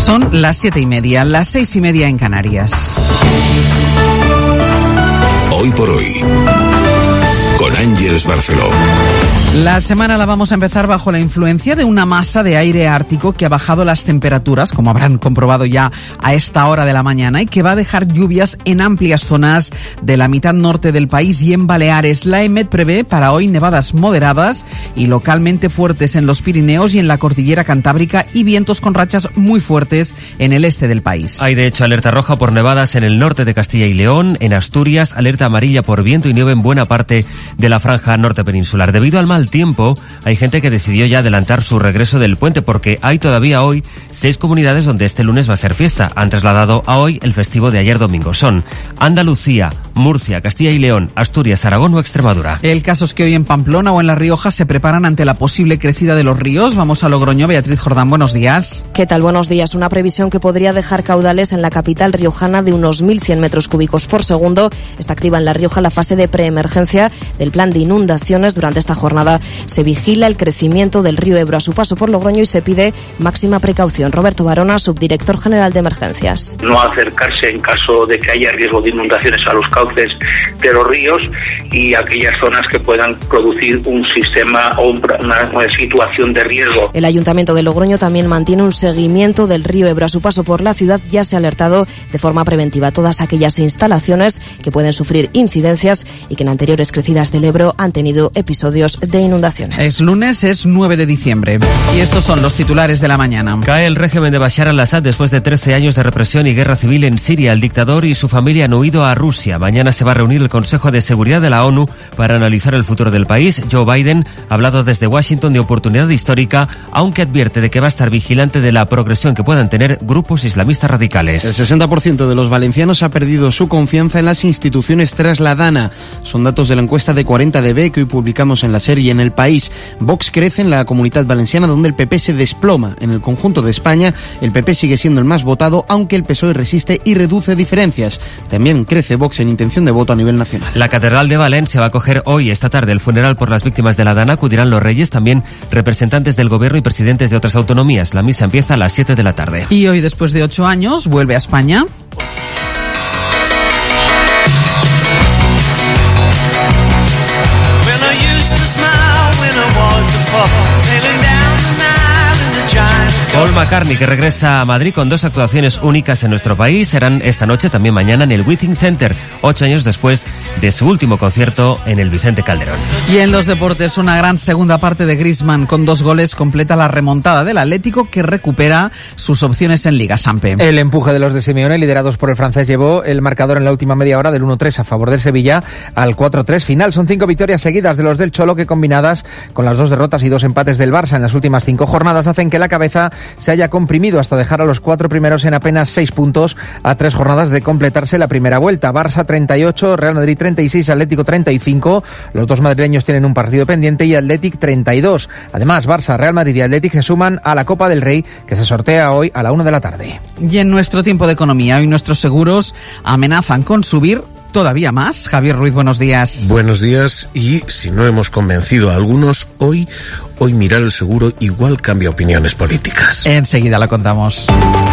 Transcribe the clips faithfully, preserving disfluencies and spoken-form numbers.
Son las siete y media, las seis y media en Canarias. Hoy por hoy, con Ángeles Barceló. La semana la vamos a empezar bajo la influencia de una masa de aire ártico que ha bajado las temperaturas, como habrán comprobado ya a esta hora de la mañana, y que va a dejar lluvias en amplias zonas de la mitad norte del país y en Baleares. La EMET prevé para hoy nevadas moderadas y localmente fuertes en los Pirineos y en la cordillera cantábrica, y vientos con rachas muy fuertes en el este del país. Hay de hecho alerta roja por nevadas en el norte de Castilla y León, en Asturias, alerta amarilla por viento y nieve en buena parte de la franja norte peninsular. Debido al mal tiempo, hay gente que decidió ya adelantar su regreso del puente, porque hay todavía hoy seis comunidades donde este lunes va a ser fiesta. Han trasladado a hoy el festivo de ayer domingo. Son Andalucía, Murcia, Castilla y León, Asturias, Aragón o Extremadura. El caso es que hoy en Pamplona o en La Rioja se preparan ante la posible crecida de los ríos. Vamos a Logroño. Beatriz Jordán, buenos días. ¿Qué tal? Buenos días. Una previsión que podría dejar caudales en la capital riojana de unos mil cien metros cúbicos por segundo. Está activa en La Rioja la fase de preemergencia del plan de inundaciones. Durante esta jornada se vigila el crecimiento del río Ebro a su paso por Logroño y se pide máxima precaución. Roberto Barona, subdirector general de emergencias. No acercarse en caso de que haya riesgo de inundaciones a los cauces de los ríos y aquellas zonas que puedan producir un sistema o una, una situación de riesgo. El Ayuntamiento de Logroño también mantiene un seguimiento del río Ebro a su paso por la ciudad. Ya se ha alertado de forma preventiva a todas aquellas instalaciones que pueden sufrir incidencias y que en anteriores crecidas del Ebro han tenido episodios de inundaciones. Es lunes, es nueve de diciembre. Y estos son los titulares de la mañana. Cae el régimen de Bashar al-Assad después de trece años de represión y guerra civil en Siria. El dictador y su familia han huido a Rusia. Mañana se va a reunir el Consejo de Seguridad de la ONU para analizar el futuro del país. Joe Biden ha hablado desde Washington de oportunidad histórica, aunque advierte de que va a estar vigilante de la progresión que puedan tener grupos islamistas radicales. El sesenta por ciento de los valencianos ha perdido su confianza en las instituciones tras la DANA. Son datos de la encuesta de cuarenta D B que hoy publicamos en La Serie en El País. Vox crece en la Comunidad Valenciana, donde el P P se desploma. En el conjunto de España, el P P sigue siendo el más votado, aunque el P S O E resiste y reduce diferencias. También crece Vox en intención de voto a nivel nacional. La Catedral de Valencia va a acoger hoy, esta tarde, el funeral por las víctimas de la DANA. Acudirán los reyes, también representantes del gobierno y presidentes de otras autonomías. La misa empieza a las siete de la tarde. Y hoy, después de ocho años, vuelve a España. Paul McCartney, que regresa a Madrid con dos actuaciones únicas en nuestro país. Serán esta noche, también mañana, en el Withing Center, ocho años después de su último concierto en el Vicente Calderón. Y en los deportes, una gran segunda parte de Griezmann con dos goles completa la remontada del Atlético, que recupera sus opciones en Liga. Sampe. El empuje de los de Simeone, liderados por el francés, llevó el marcador en la última media hora del uno tres a favor del Sevilla al cuatro tres final. Son cinco victorias seguidas de los del Cholo, que combinadas con las dos derrotas y dos empates del Barça en las últimas cinco jornadas hacen que la cabeza se haya comprimido hasta dejar a los cuatro primeros en apenas seis puntos a tres jornadas de completarse la primera vuelta. Barça treinta y ocho, Real Madrid treinta y seis, Atlético treinta y cinco. Los dos madrileños tienen un partido pendiente y Atlético treinta y dos. Además, Barça, Real Madrid y Atlético se suman a la Copa del Rey, que se sortea hoy a la una de la tarde. Y en nuestro tiempo de economía, hoy nuestros seguros amenazan con subir todavía más. Javier Ruiz, buenos días. Buenos días, y si no hemos convencido a algunos, hoy, hoy mirar el seguro igual cambia opiniones políticas. Enseguida lo contamos.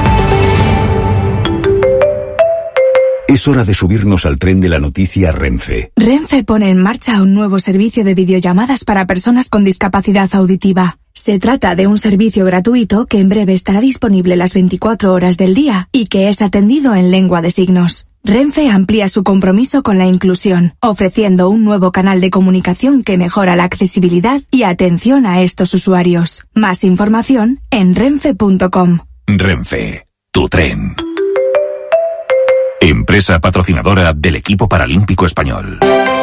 Es hora de subirnos al tren de la noticia Renfe. Renfe pone en marcha un nuevo servicio de videollamadas para personas con discapacidad auditiva. Se trata de un servicio gratuito que en breve estará disponible las veinticuatro horas del día y que es atendido en lengua de signos. Renfe amplía su compromiso con la inclusión, ofreciendo un nuevo canal de comunicación que mejora la accesibilidad y atención a estos usuarios. Más información en renfe punto com. Renfe, tu tren. Empresa patrocinadora del equipo paralímpico español.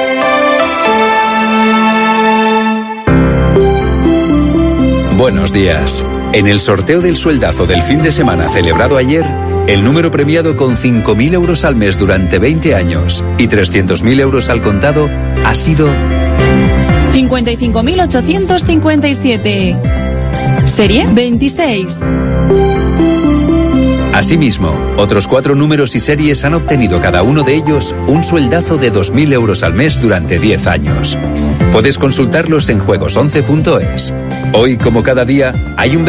Buenos días. En el sorteo del sueldazo del fin de semana celebrado ayer, el número premiado con cinco mil euros al mes durante veinte años y trescientos mil euros al contado ha sido cincuenta y cinco mil ochocientos cincuenta y siete. Serie veintiséis. Asimismo, otros cuatro números y series han obtenido cada uno de ellos un sueldazo de dos mil euros al mes durante diez años. Puedes consultarlos en juegos once punto es. Hoy, como cada día, hay un